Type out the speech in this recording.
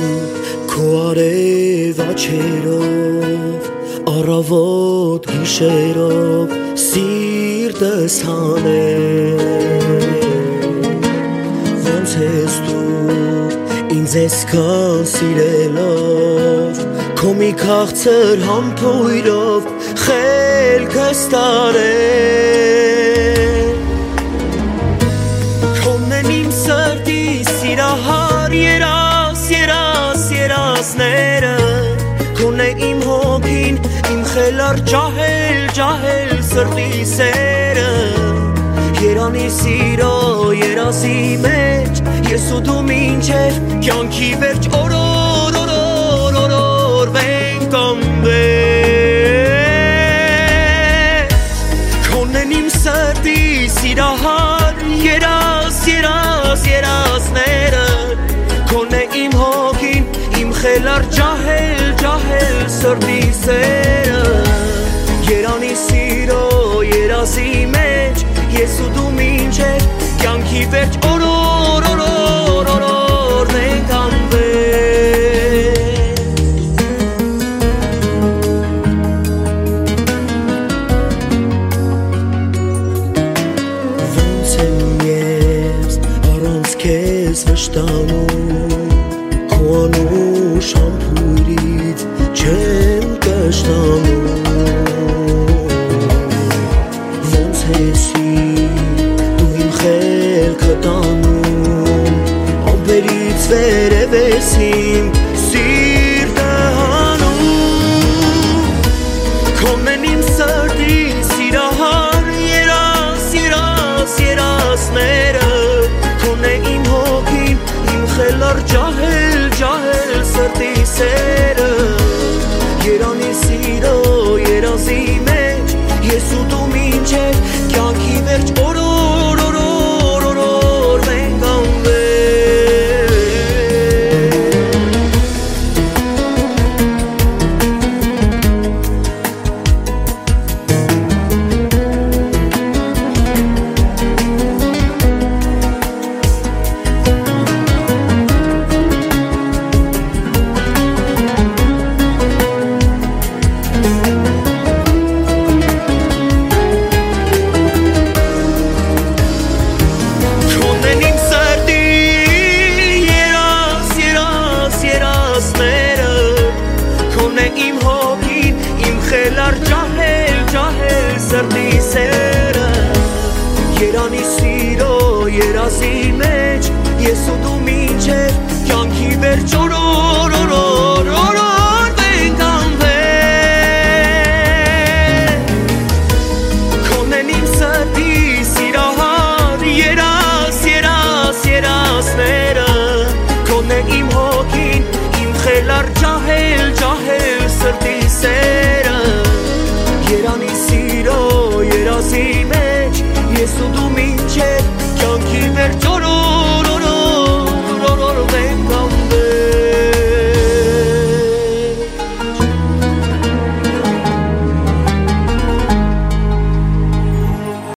քո արևաչերով առավոտ գիշերով սիրտս հանել ոնց ես դու ինձ այսքան սիրելով քո մի քաղցր համբույրով խելքս տարել քոնն են իմ սրտի սիրահար երասները քոնն է իմ հոգին իմ խելար ջահել սրտի սերը երանի սիրո երազի մեջ ես ու դու մինչև կյանքի վերջ օրորվենք անվեր քոնն են իմ սրտի սիրահար երասները քոնն է իմ հոգին իմ խելար ջահել սրտի սերը երանի սիրո երազի մեջ ես ու դու մինչև կյանքի վերջ օրորվենք անվեր ոնց եմ ես առանց քեզ վշտանում քո անուշ համբույրից չեմ կշտանում ոնց ես դու իմ խելքը տանում ամպերից վերև ես իմ սիրտը հանում քոնն են իմ սրտի սիրահար երասները քոնն է իմ հոգին իմ խելար ջահել սրտի սերը երանի սիրո երազի մեջ ես ու դու մինչև կյանքի վերջ օրորվենք անվեր սրտի սերը երանի սիրո երազի մեջ ես ու դու մինչև կյանքի վերջ